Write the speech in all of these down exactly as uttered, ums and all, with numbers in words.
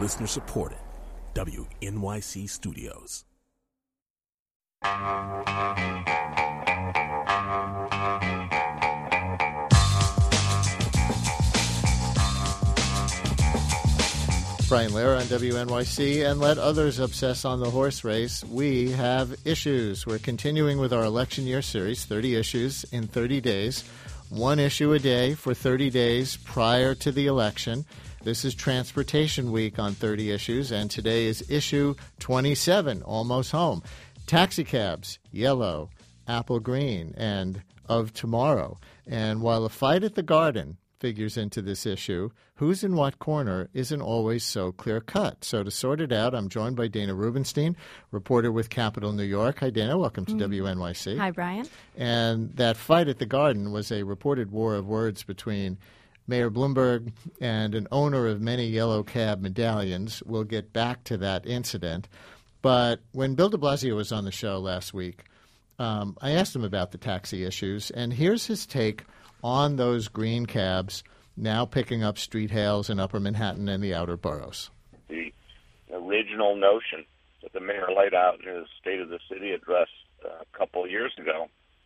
Listener supported. W N Y C Studios. Brian Lehrer on W N Y C, and let others obsess on the horse race. We have issues. We're continuing with our election year series, thirty issues in thirty days, one issue a day for thirty days prior to the election. This is Transportation Week on thirty issues, and today is issue twenty-seven, almost home. Taxicabs, yellow, apple green, and of tomorrow. And while a fight at the Garden figures into this issue, who's in what corner isn't always so clear-cut. So to sort it out, I'm joined by Dana Rubenstein, reporter with Capital New York. Hi, Dana. Welcome to mm. W N Y C. Hi, Brian. And that fight at the Garden was a reported war of words between Mayor Bloomberg and an owner of many yellow cab medallions. We'll get back to that incident. But when Bill de Blasio was on the show last week, um, I asked him about the taxi issues, and here's his take on those green cabs now picking up street hails in Upper Manhattan and the outer boroughs. The original notion that the mayor laid out in his State of the City address uh, a couple of years ago,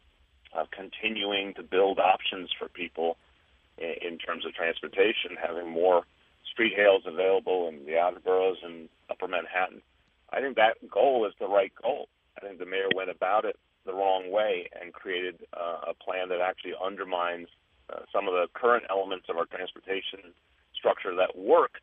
uh, continuing to build options for people in, in terms of transportation, having more street hails available in the outer boroughs and Upper Manhattan. I think that goal is the right goal. I think the mayor went about it the wrong way and created uh, a plan that actually undermines uh, some of the current elements of our transportation structure that work.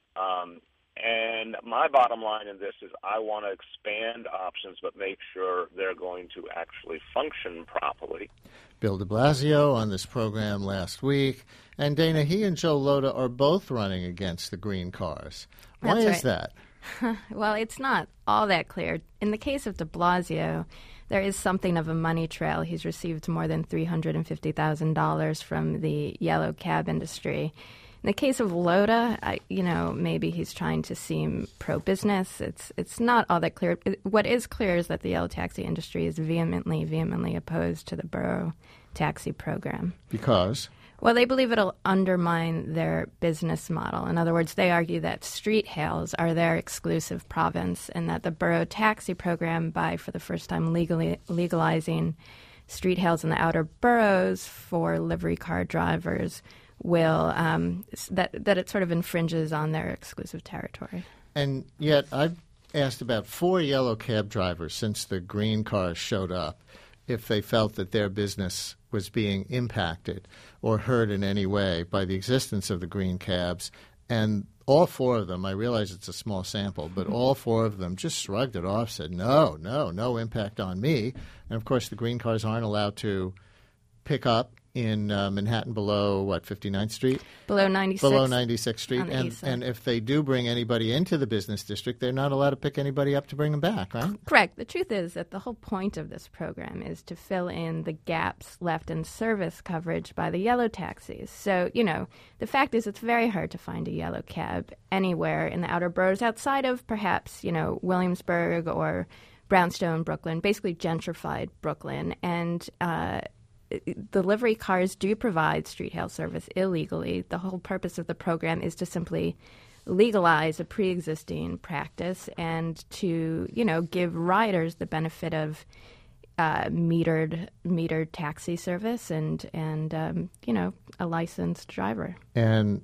Um, and my bottom line in this is I want to expand options but make sure they're going to actually function properly. Bill de Blasio on this program last week. And Dana, he and Joe Lhota are both running against the green cars. Why That's is right. that? Well, it's not all that clear. In the case of de Blasio, there is something of a money trail. He's received more than three hundred fifty thousand dollars from the yellow cab industry. In the case of Lhota, I, you know, maybe he's trying to seem pro-business. It's it's not all that clear. What is clear is that the yellow taxi industry is vehemently, vehemently opposed to the borough taxi program. Because? Well, they believe it'll undermine their business model. In other words, they argue that street hails are their exclusive province and that the borough taxi program, by for the first time legally legalizing street hails in the outer boroughs for livery car drivers, will um, that that it sort of infringes on their exclusive territory. And yet I've asked about four yellow cab drivers since the green cars showed up if they felt that their business was being impacted or hurt in any way by the existence of the green cabs. And all four of them, I realize it's a small sample, but all four of them just shrugged it off, said, no, no, no impact on me. And, of course, the green cars aren't allowed to pick up in uh, Manhattan below, what, fifty-ninth Street? Below ninety-sixth. Below ninety-sixth Street. And, and if they do bring anybody into the business district, they're not allowed to pick anybody up to bring them back, right? Correct. The truth is that the whole point of this program is to fill in the gaps left in service coverage by the yellow taxis. So, you know, the fact is it's very hard to find a yellow cab anywhere in the outer boroughs outside of perhaps, you know, Williamsburg or Brownstone, Brooklyn, basically gentrified Brooklyn. And uh the livery cars do provide street hail service illegally. The whole purpose of the program is to simply legalize a pre-existing practice and to, you know, give riders the benefit of uh, metered metered taxi service and, and um, you know, a licensed driver. And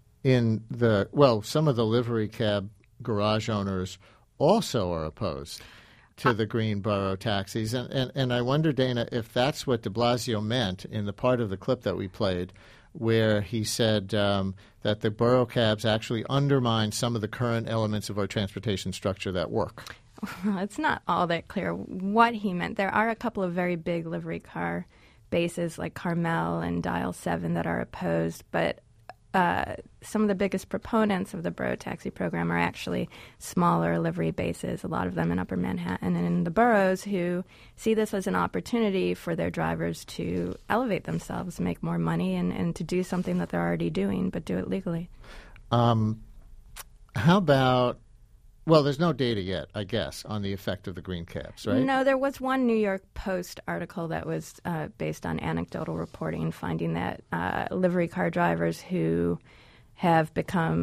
in the, well, some of the livery cab garage owners also are opposed to the green borough taxis. And, and, and I wonder, Dana, if that's what de Blasio meant in the part of the clip that we played where he said um, that the borough cabs actually undermine some of the current elements of our transportation structure that work. Well, it's not all that clear what he meant. There are a couple of very big livery car bases like Carmel and Dial seven that are opposed, but Uh, some of the biggest proponents of the borough taxi program are actually smaller livery bases, a lot of them in Upper Manhattan and in the boroughs, who see this as an opportunity for their drivers to elevate themselves, make more money, and, and to do something that they're already doing, but do it legally. Um, how about, well, there's no data yet, I guess, on the effect of the green cabs, right? No, there was one New York Post article that was uh, based on anecdotal reporting, finding that uh, livery car drivers who have become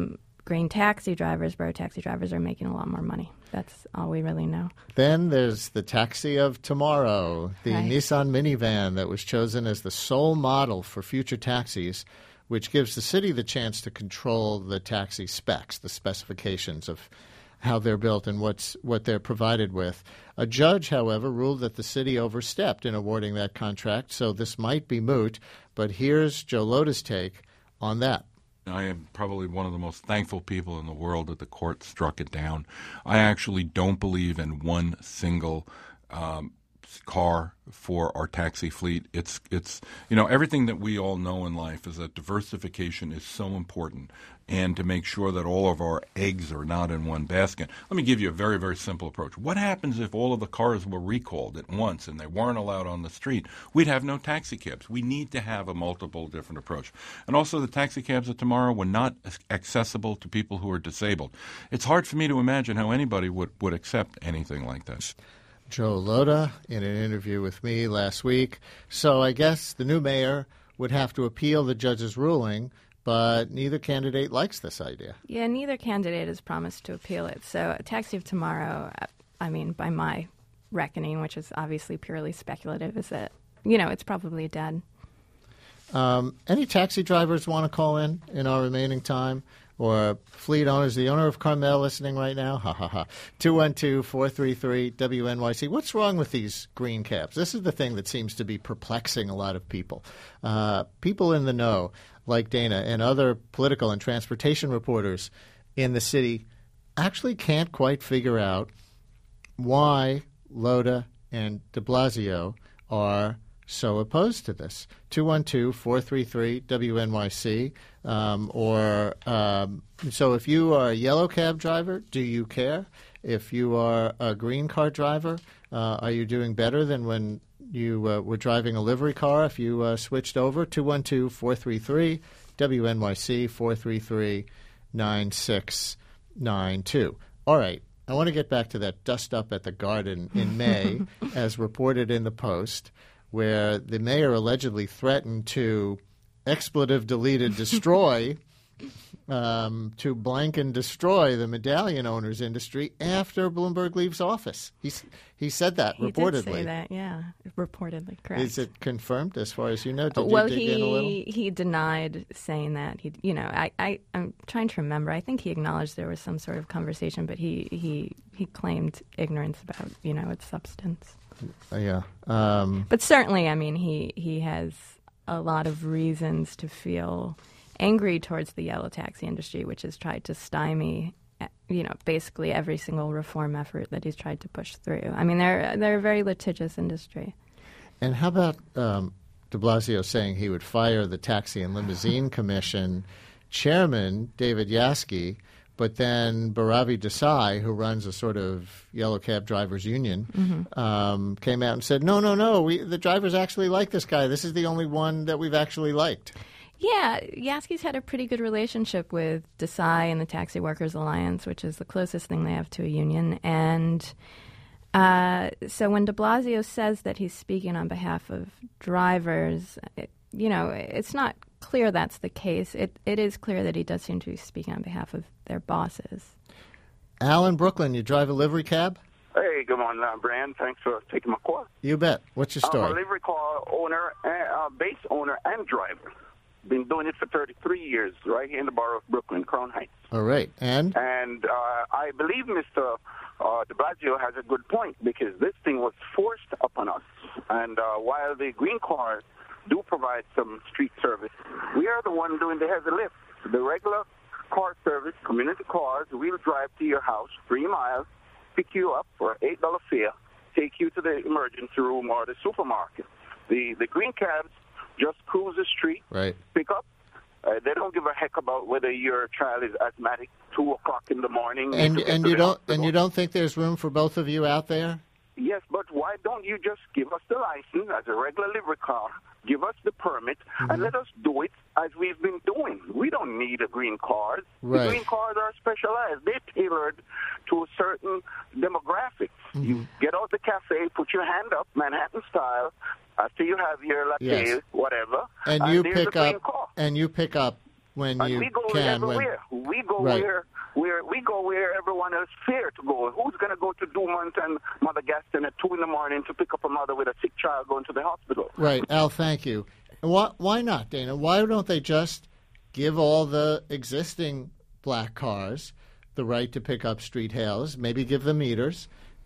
green taxi drivers, borough taxi drivers, are making a lot more money. That's all we really know. Then there's the taxi of tomorrow, the Right. Nissan minivan that was chosen as the sole model for future taxis, which gives the city the chance to control the taxi specs, the specifications of how they're built and what's what they're provided with. A judge, however, ruled that the city overstepped in awarding that contract, so this might be moot. But here's Joe Loda's take on that. I am probably one of the most thankful people in the world that the court struck it down. I actually don't believe in one single um, car for our taxi fleet. It's, it's, you know, everything that we all know in life is that diversification is so important, and to make sure that all of our eggs are not in one basket. Let me give you a very, very simple approach. What happens if all of the cars were recalled at once and they weren't allowed on the street? We'd have no taxi cabs. We need to have a multiple different approach. And also the taxi cabs of tomorrow were not accessible to people who are disabled. It's hard for me to imagine how anybody would, would accept anything like this. Joe Loda in an interview with me last week. So I guess the new mayor would have to appeal the judge's ruling, but neither candidate likes this idea. Yeah, neither candidate has promised to appeal it. So a taxi of tomorrow, I mean, by my reckoning, which is obviously purely speculative, is that, you know, it's probably dead. Um, any taxi drivers want to call in in our remaining time? Or fleet owners, the owner of Carmel listening right now? Ha, ha, ha. two one two, four three three, W N Y C. What's wrong with these green cabs? This is the thing that seems to be perplexing a lot of people. Uh, people in the know, like Dana and other political and transportation reporters in the city, actually can't quite figure out why Loda and de Blasio are so opposed to this. two one two, four three three, W N Y C. Um, or um, so if you are a yellow cab driver, do you care? If you are a green car driver, uh, are you doing better than when you uh, were driving a livery car if you uh, switched over? two one two, four three three, W N Y C, four three three, nine six nine two. All right. I want to get back to that dust up at the Garden in May, as reported in the Post, where the mayor allegedly threatened to expletive deleted destroy, um, to blank and destroy the medallion owners industry after Bloomberg leaves office. He, he said that, he reportedly. He did say that, yeah, reportedly, correct. Is it confirmed as far as you know? Did well, you dig he, in a little? he denied saying that. He, you know, I, I, I'm trying to remember. I think he acknowledged there was some sort of conversation, but he, he, he claimed ignorance about, you know, its substance. Uh, yeah. Um, but certainly, I mean, he, he has a lot of reasons to feel angry towards the yellow taxi industry, which has tried to stymie, you know, basically every single reform effort that he's tried to push through. I mean, they're they're a very litigious industry. And how about um, de Blasio saying he would fire the Taxi and Limousine Commission chairman, David Yaski, but then Baravi Desai, who runs a sort of yellow cab drivers union, mm-hmm. um, came out and said, no, no, no, we, the drivers actually like this guy. This is the only one that we've actually liked. Yeah, Yaski's had a pretty good relationship with Desai and the Taxi Workers Alliance, which is the closest thing they have to a union. And uh, so when de Blasio says that he's speaking on behalf of drivers, it, you know, it's not clear that's the case. It It is clear that he does seem to be speaking on behalf of their bosses. Al in Brooklyn, you drive a livery cab? Hey, good morning, uh, Brand. Thanks for taking my call. You bet. What's your story? I'm a livery car owner, uh, base owner, and driver. Been doing it for thirty-three years, right here in the borough of Brooklyn, Crown Heights. All right. And? And uh, I believe Mister Uh, de Blasio has a good point, because this thing was forced upon us. And uh, while the green cars do provide some street service, we are the one doing the heavy lift. The regular car service, community cars, we'll drive to your house three miles, pick you up for an eight dollar fare, take you to the emergency room or the supermarket. The, the green cabs just cruise the street, right. pick up. Uh, they don't give a heck about whether your child is asthmatic. Two o'clock in the morning. And and you don't hospital. and you don't think there's room for both of you out there? Yes, but why don't you just give us the license as a regular livery car, give us the permit, mm-hmm. and let us do it as we've been doing? We don't need a green card. Right. The green cards are specialized. They're tailored to a certain demographic. Mm-hmm. You get out the cafe, put your hand up, Manhattan style, after you have your latte, yes. whatever, and, and you there's pick a green up, car. and you pick up when and you we go can. Everywhere. When... We go right. where we go where everyone else fears to go. Who's going to go to Dumont and Mother Gaston at two in the morning to pick up a mother with a sick child going to the hospital? Right. Al, thank you. Why, why not, Dana? Why don't they just give all the existing black cars the right to pick up street hails, maybe give them meters,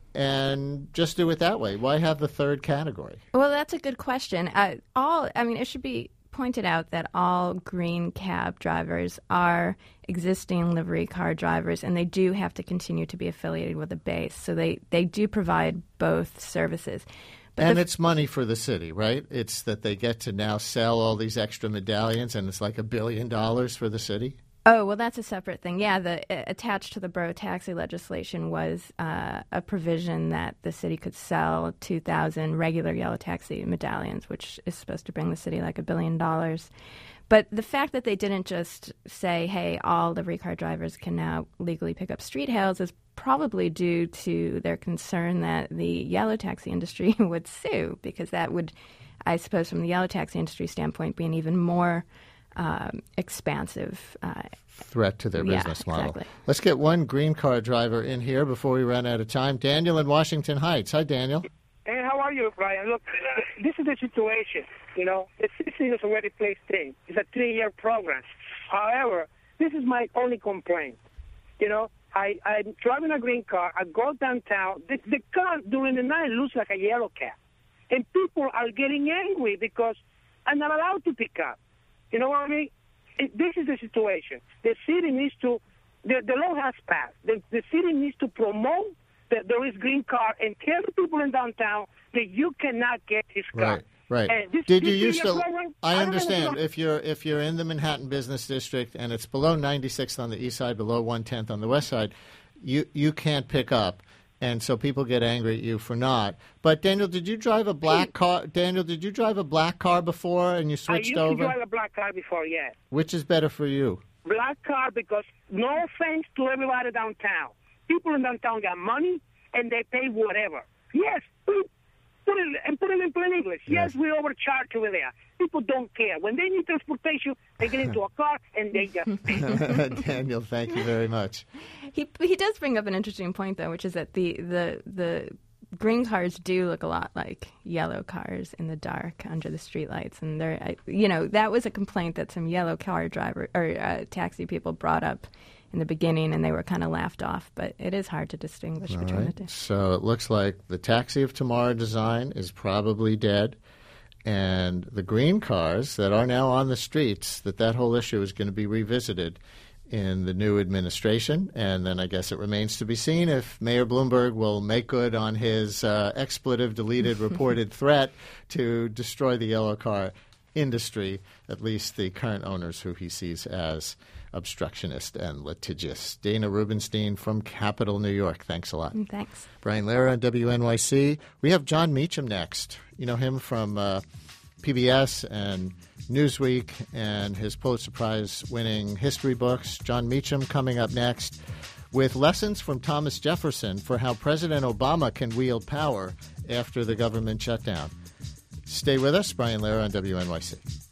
and just do it that way? Why have the third category? Well, that's a good question. Uh, all, I mean, it should be pointed out that all green cab drivers are existing livery car drivers, and they do have to continue to be affiliated with a base. So they, they do provide both services. But and the, it's money for the city, right? It's that they get to now sell all these extra medallions, and it's like a billion dollars for the city? Oh, well, that's a separate thing. Yeah, the uh, attached to the borough taxi legislation was uh, a provision that the city could sell two thousand regular yellow taxi medallions, which is supposed to bring the city like a billion dollars. But the fact that they didn't just say, hey, all livery car drivers can now legally pick up street hails is probably due to their concern that the yellow taxi industry would sue, because that would, I suppose, from the yellow taxi industry standpoint, be an even more Um, expansive uh, threat to their yeah, business model. Exactly. Let's get one green car driver in here before we run out of time. Daniel in Washington Heights. Hi, Daniel. Hey, how are you, Brian? Look, this is the situation. You know, the system is already placed in. It's a three-year program. However, this is my only complaint. You know, I, I'm driving a green car. I go downtown. The, the car during the night looks like a yellow cab. And people are getting angry because I'm not allowed to pick up. You know what I mean? It, this is the situation. The city needs to, the, the law has passed. The, the city needs to promote that there is green car and tell the people in downtown that you cannot get this car. Right, right. And this, Did you this used to? program, I I understand know, if you're if you're in the Manhattan Business District and it's below ninety-sixth on the east side, below one tenth on the west side, you you can't pick up. And so people get angry at you for not. But Daniel, did you drive a black car? Daniel, did you drive a black car before and you switched over? I used over? to drive a black car before, yeah. Which is better for you? Black car because no offense to everybody downtown. People in downtown got money and they pay whatever. Yes, put it and put it in plain English. Yes, yes we overcharge over there. People don't care. When they need transportation, they get into a car and they just pay. Daniel, thank you very much. He he does bring up an interesting point, though, which is that the, the, the green cars do look a lot like yellow cars in the dark under the streetlights. And, they're, you know, that was a complaint that some yellow car driver or uh, taxi people brought up in the beginning, and they were kind of laughed off. But it is hard to distinguish All between right. the two. So it looks like the Taxi of Tomorrow design is probably dead. And the green cars that are now on the streets, that that whole issue is going to be revisited in the new administration. And then I guess it remains to be seen if Mayor Bloomberg will make good on his uh, expletive-deleted reported threat to destroy the yellow car industry, at least the current owners who he sees as obstructionist and litigious. Dana Rubenstein from Capital New York. Thanks a lot. Thanks. Brian Lehrer on W N Y C. We have John Meacham next. You know him from uh, P B S and Newsweek and his Pulitzer Prize-winning history books. John Meacham coming up next with lessons from Thomas Jefferson for how President Obama can wield power after the government shutdown. Stay with us. Brian Lehrer on W N Y C.